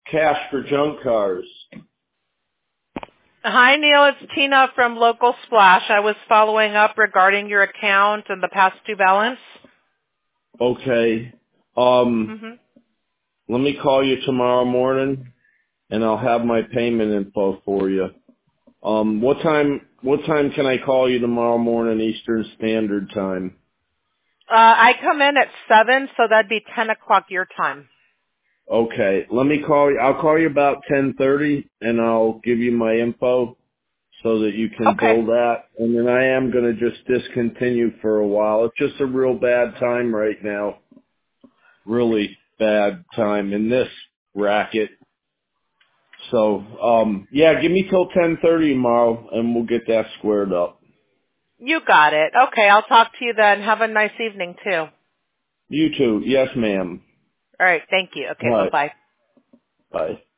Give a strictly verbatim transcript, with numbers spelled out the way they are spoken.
cash for junk cars. Hi, Neil. It's Tina from Local Splash. I was following up regarding your account and the past due balance. Okay. Um, Mm-hmm. let me call you tomorrow morning, and I'll have my payment info for you. Um, what time? What time can I call you tomorrow morning, Eastern Standard Time? Uh, I come in at seven, so that'd be ten o'clock your time. Okay. Let me call you. I'll call you about ten thirty, and I'll give you my info so that you can Okay. bill that. And then I am going to just discontinue for a while. It's just a real bad time right now. Really bad time in this racket. So, um, yeah, give me till ten thirty tomorrow, and we'll get that squared up. You got it. Okay, I'll talk to you then. Have a nice evening, too. All You too. Yes, ma'am. right, thank you. All Okay, right. bye-bye. Bye.